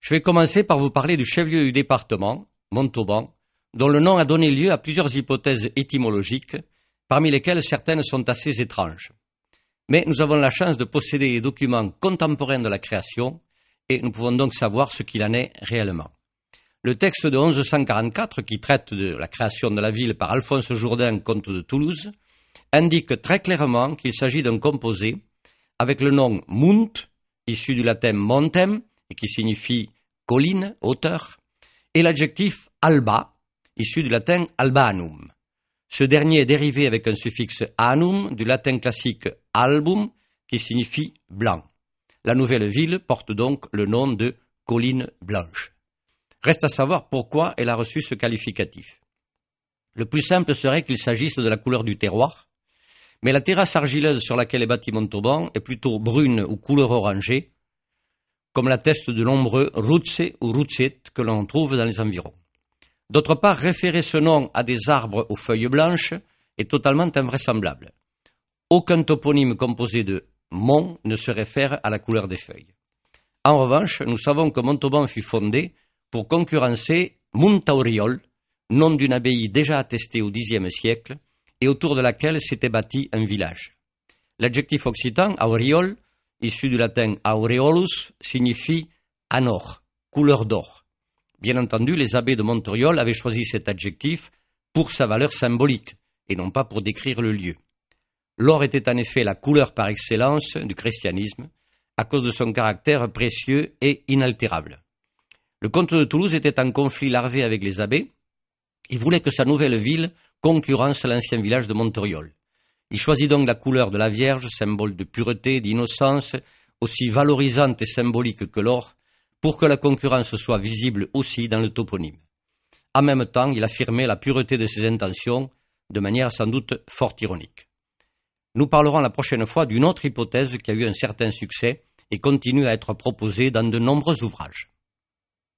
Je vais commencer par vous parler du chef-lieu du département, Montauban, dont le nom a donné lieu à plusieurs hypothèses étymologiques, parmi lesquelles certaines sont assez étranges. Mais nous avons la chance de posséder des documents contemporains de la création, et nous pouvons donc savoir ce qu'il en est réellement. Le texte de 1144, qui traite de la création de la ville par Alphonse Jourdain, comte de Toulouse, indique très clairement qu'il s'agit d'un composé avec le nom Munt, issu du latin montem, et qui signifie colline, hauteur, et l'adjectif alba, issu du latin albanum. Ce dernier est dérivé avec un suffixe anum du latin classique album, qui signifie blanc. La nouvelle ville porte donc le nom de colline blanche. Reste à savoir pourquoi elle a reçu ce qualificatif. Le plus simple serait qu'il s'agisse de la couleur du terroir, mais la terrasse argileuse sur laquelle est bâti Montauban est plutôt brune ou couleur orangée, comme l'attestent de nombreux rutse ou rutset que l'on trouve dans les environs. D'autre part, référer ce nom à des arbres aux feuilles blanches est totalement invraisemblable. Aucun toponyme composé de mont ne se réfère à la couleur des feuilles. En revanche, nous savons que Montauban fut fondé pour concurrencer Montauriol, nom d'une abbaye déjà attestée au Xe siècle et autour de laquelle s'était bâti un village. L'adjectif occitan, auréole, issu du latin aureolus, signifie anor, couleur d'or. Bien entendu, les abbés de Montauriol avaient choisi cet adjectif pour sa valeur symbolique et non pas pour décrire le lieu. L'or était en effet la couleur par excellence du christianisme à cause de son caractère précieux et inaltérable. Le comte de Toulouse était en conflit larvé avec les abbés. Il voulait que sa nouvelle ville concurrence l'ancien village de Montauriol. Il choisit donc la couleur de la Vierge, symbole de pureté, d'innocence, aussi valorisante et symbolique que l'or, pour que la concurrence soit visible aussi dans le toponyme. En même temps, il affirmait la pureté de ses intentions, de manière sans doute fort ironique. Nous parlerons la prochaine fois d'une autre hypothèse qui a eu un certain succès et continue à être proposée dans de nombreux ouvrages.